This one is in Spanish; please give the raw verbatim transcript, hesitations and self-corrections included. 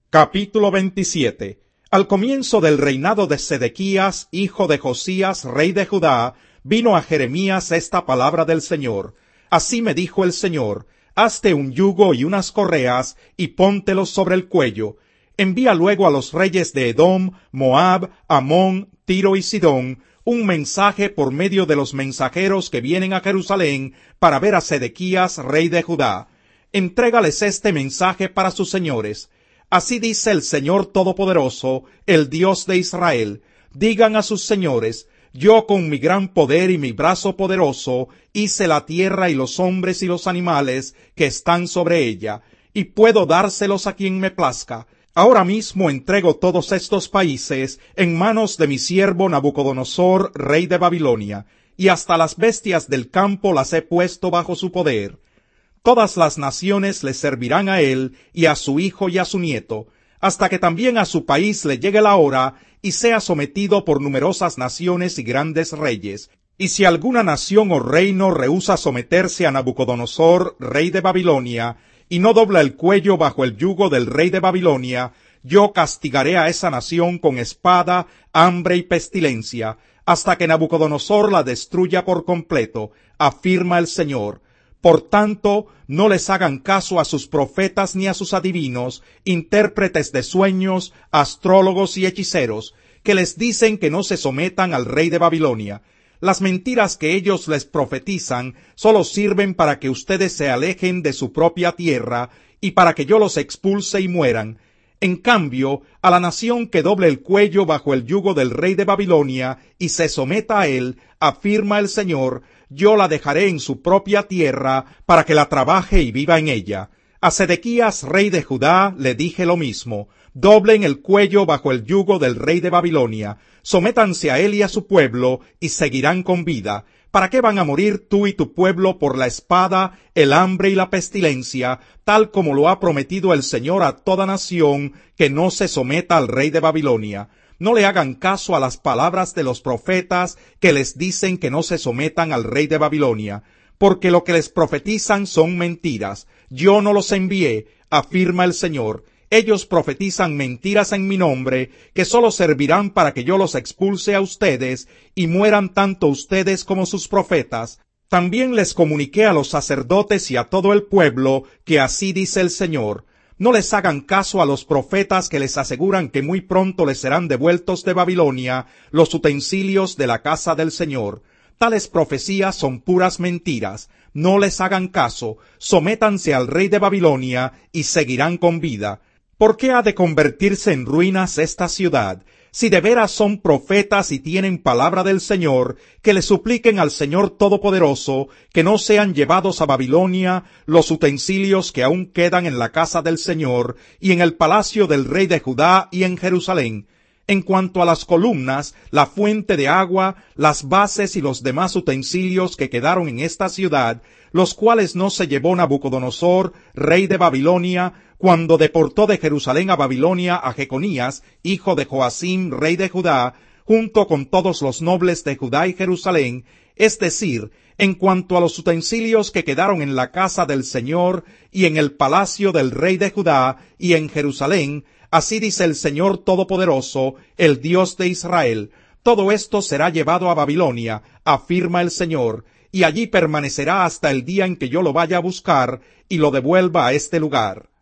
Capítulo veintisiete. Al comienzo del reinado de Sedequías, hijo de Josías, rey de Judá, vino a Jeremías esta palabra del Señor. Así me dijo el Señor: hazte un yugo y unas correas, y póntelos sobre el cuello. Envía luego a los reyes de Edom, Moab, Amón, Tiro y Sidón, un mensaje por medio de los mensajeros que vienen a Jerusalén para ver a Sedequías, rey de Judá. Entrégales este mensaje para sus señores. Así dice el Señor Todopoderoso, el Dios de Israel: digan a sus señores: yo con mi gran poder y mi brazo poderoso hice la tierra y los hombres y los animales que están sobre ella, y puedo dárselos a quien me plazca. Ahora mismo entrego todos estos países en manos de mi siervo Nabucodonosor, rey de Babilonia, y hasta las bestias del campo las he puesto bajo su poder. Todas las naciones le servirán a él y a su hijo y a su nieto, hasta que también a su país le llegue la hora y sea sometido por numerosas naciones y grandes reyes. Y si alguna nación o reino rehúsa someterse a Nabucodonosor, rey de Babilonia, y no dobla el cuello bajo el yugo del rey de Babilonia, yo castigaré a esa nación con espada, hambre y pestilencia, hasta que Nabucodonosor la destruya por completo, afirma el Señor. Por tanto, no les hagan caso a sus profetas ni a sus adivinos, intérpretes de sueños, astrólogos y hechiceros, que les dicen que no se sometan al rey de Babilonia. Las mentiras que ellos les profetizan solo sirven para que ustedes se alejen de su propia tierra y para que yo los expulse y mueran. En cambio, a la nación que doble el cuello bajo el yugo del rey de Babilonia y se someta a él, afirma el Señor, yo la dejaré en su propia tierra para que la trabaje y viva en ella. A Sedequías, rey de Judá, le dije lo mismo: doblen el cuello bajo el yugo del rey de Babilonia, sométanse a él y a su pueblo, y seguirán con vida. ¿Para qué van a morir tú y tu pueblo por la espada, el hambre y la pestilencia, tal como lo ha prometido el Señor a toda nación que no se someta al rey de Babilonia? No le hagan caso a las palabras de los profetas que les dicen que no se sometan al rey de Babilonia, porque lo que les profetizan son mentiras. Yo no los envié, afirma el Señor. Ellos profetizan mentiras en mi nombre, que sólo servirán para que yo los expulse a ustedes, y mueran tanto ustedes como sus profetas. También les comuniqué a los sacerdotes y a todo el pueblo, que así dice el Señor: no les hagan caso a los profetas que les aseguran que muy pronto les serán devueltos de Babilonia los utensilios de la casa del Señor. Tales profecías son puras mentiras. No les hagan caso, sométanse al rey de Babilonia y seguirán con vida. ¿Por qué ha de convertirse en ruinas esta ciudad? Si de veras son profetas y tienen palabra del Señor, que le supliquen al Señor Todopoderoso que no sean llevados a Babilonia los utensilios que aún quedan en la casa del Señor y en el palacio del rey de Judá y en Jerusalén. En cuanto a las columnas, la fuente de agua, las bases y los demás utensilios que quedaron en esta ciudad, los cuales no se llevó Nabucodonosor, rey de Babilonia, cuando deportó de Jerusalén a Babilonia a Jeconías, hijo de Joacim, rey de Judá, junto con todos los nobles de Judá y Jerusalén, es decir, en cuanto a los utensilios que quedaron en la casa del Señor y en el palacio del rey de Judá y en Jerusalén, así dice el Señor Todopoderoso, el Dios de Israel: todo esto será llevado a Babilonia, afirma el Señor, y allí permanecerá hasta el día en que yo lo vaya a buscar y lo devuelva a este lugar.